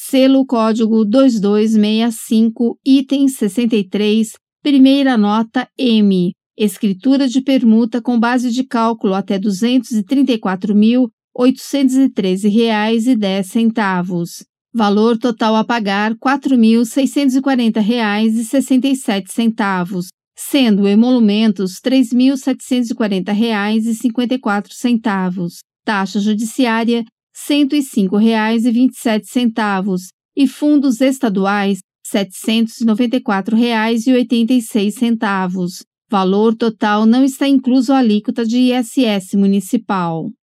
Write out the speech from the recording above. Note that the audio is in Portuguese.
selo código 2265, item 63, primeira nota M, escritura de permuta com base de cálculo até R$ 234.813,10. Valor total a pagar R$ 4.640,67, sendo emolumentos R$ 3.740,54. Taxa judiciária R$ 105,27 e fundos estaduais R$ 794,86. Valor total não está incluso a alíquota de ISS municipal.